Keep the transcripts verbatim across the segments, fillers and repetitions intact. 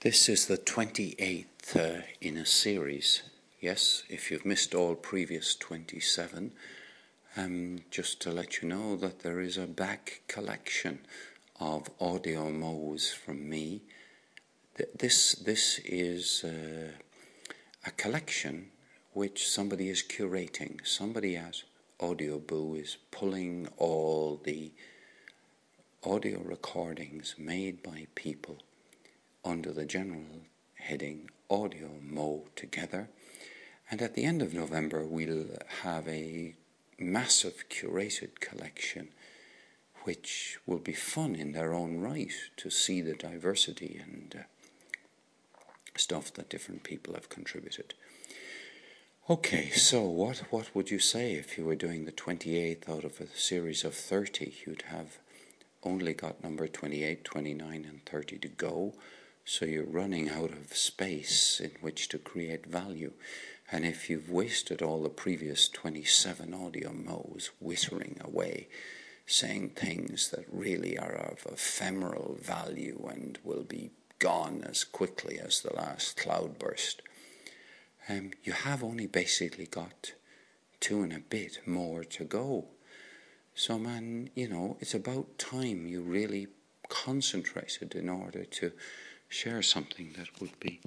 This is the twenty-eighth uh, in a series. Yes, if you've missed all previous twenty-seven, um, just to let you know that there is a back collection of audio mo's from me. This, this is uh, a collection which somebody is curating. Somebody at Audioboo is pulling all the audio recordings made by people under the general heading Audio Mo together, and at the end of November we'll have a massive curated collection which will be fun in their own right to see the diversity and uh, stuff that different people have contributed. Okay, so what, what would you say if you were doing the twenty-eighth out of a series of thirty? You'd have only got number twenty-eight, twenty-nine and thirty to go. So you're running out of space in which to create value. And if you've wasted all the previous twenty-seven audio mo's whittering away, saying things that really are of ephemeral value and will be gone as quickly as the last cloudburst, um, you have only basically got two and a bit more to go. So man, you know, it's about time you really concentrated in order to share something that would be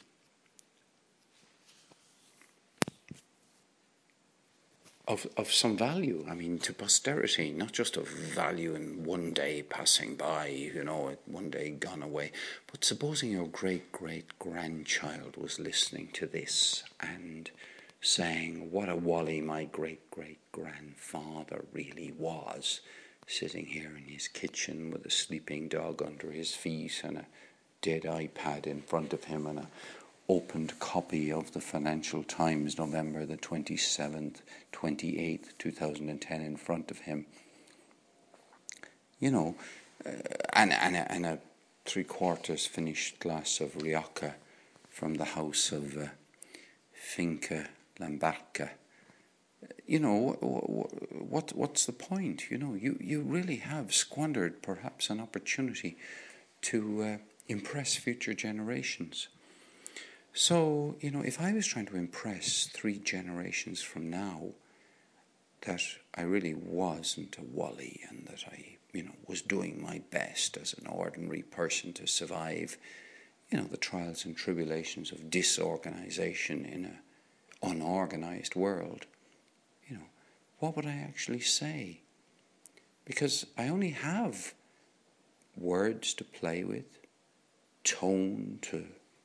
of of some value. I mean, to posterity, not just of value in one day passing by, you know, one day gone away. But supposing your great-great-grandchild was listening to this and saying, what a wally my great-great-grandfather really was, sitting here in his kitchen with a sleeping dog under his feet and a dead iPad in front of him and an opened copy of the Financial Times, November the twenty-seventh, twenty-eighth, two thousand ten in front of him. You know, uh, and, and, a, and a three-quarters finished glass of Rioja from the house of uh, Finca Lambarca. You know, what what's the point? You know, you, you really have squandered perhaps an opportunity to uh, impress future generations. So, you know, if I was trying to impress three generations from now that I really wasn't a wally and that I, you know, was doing my best as an ordinary person to survive, you know, the trials and tribulations of disorganization in an unorganized world, you know, what would I actually say? Because I only have words to play with, tone to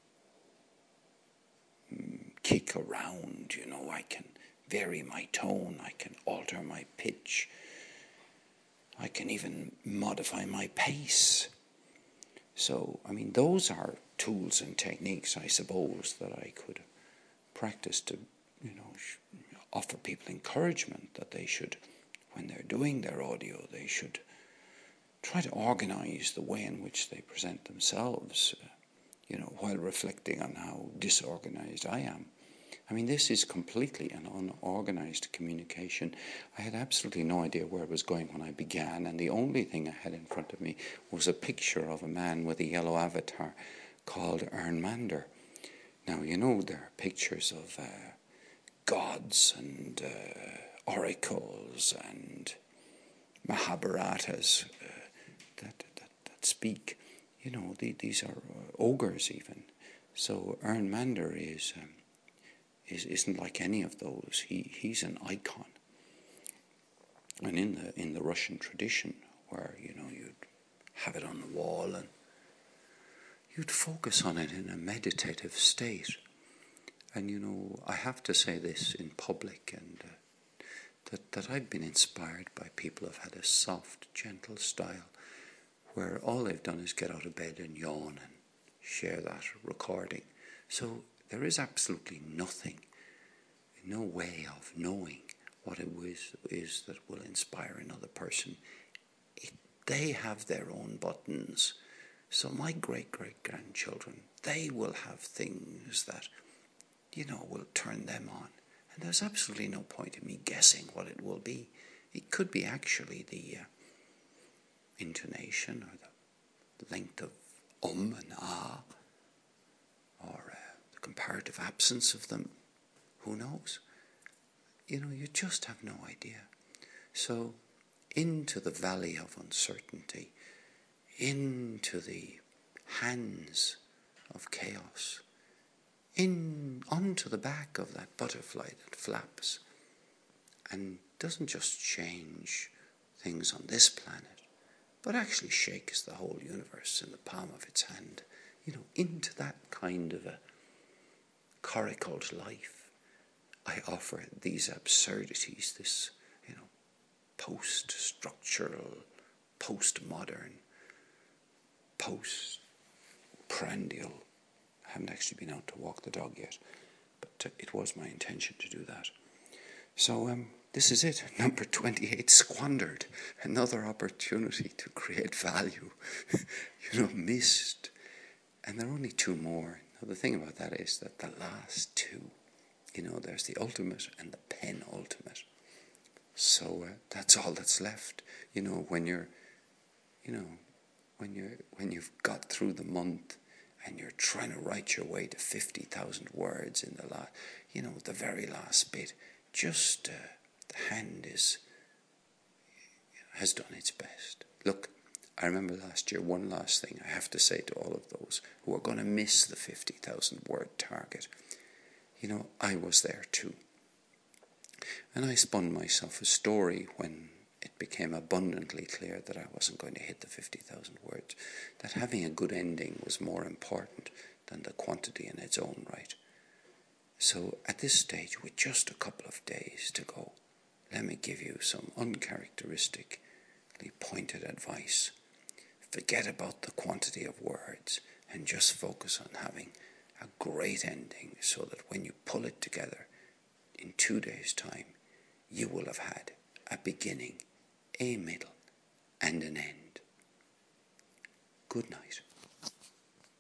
kick around, you know, I can vary my tone, I can alter my pitch, I can even modify my pace. So, I mean, those are tools and techniques, I suppose, that I could practice to, you know, offer people encouragement that they should, when they're doing their audio, they should try to organize the way in which they present themselves, uh, you know, while reflecting on how disorganized I am. I mean, this is completely an unorganized communication. I had absolutely no idea where it was going when I began, and the only thing I had in front of me was a picture of a man with a yellow avatar called Ern Mander. Now, you know, there are pictures of uh, gods and uh, oracles and Mahabharatas uh, that, that, that speak. You know, the, these are uh, ogres even. So Ern Mander is, um, is isn't like any of those. He he's an icon. And in the in the Russian tradition, where you know you'd have it on the wall and you'd focus on it in a meditative state. And you know, I have to say this in public, and uh, that that I've been inspired by people who've had a soft, gentle style, where all they've done is get out of bed and yawn and share that recording. So there is absolutely nothing, no way of knowing what it is, is that will inspire another person. It, they have their own buttons. So my great-great-grandchildren, they will have things that, you know, will turn them on. And there's absolutely no point in me guessing what it will be. It could be actually the uh, intonation or the length of um and ah. comparative absence of them. Who knows? You know, you just have no idea. So, into the valley of uncertainty, into the hands of chaos, in onto the back of that butterfly that flaps and doesn't just change things on this planet, but actually shakes the whole universe in the palm of its hand. You know, into that kind of a coracled life, I offer these absurdities, this, you know, post-structural, post-modern, post-prandial. I haven't actually been out to walk the dog yet, but uh, it was my intention to do that. So um, this is it, number twenty-eight, squandered. Another opportunity to create value, you know, missed. And there are only two more. Now the thing about that is that the last two, you know, there's the ultimate and the penultimate. So uh, that's all that's left. You know, when you're, you know, when you when you've got through the month and you're trying to write your way to fifty thousand words in the last, you know, the very last bit. Just uh, the hand is has done its best. Look, I remember last year, one last thing I have to say to all of those who are going to miss the fifty thousand word target. You know, I was there too. And I spun myself a story when it became abundantly clear that I wasn't going to hit the fifty thousand words, that having a good ending was more important than the quantity in its own right. So at this stage, with just a couple of days to go, let me give you some uncharacteristically pointed advice. Forget about the quantity of words and just focus on having a great ending so that when you pull it together in two days' time, you will have had a beginning, a middle, and an end. Good night.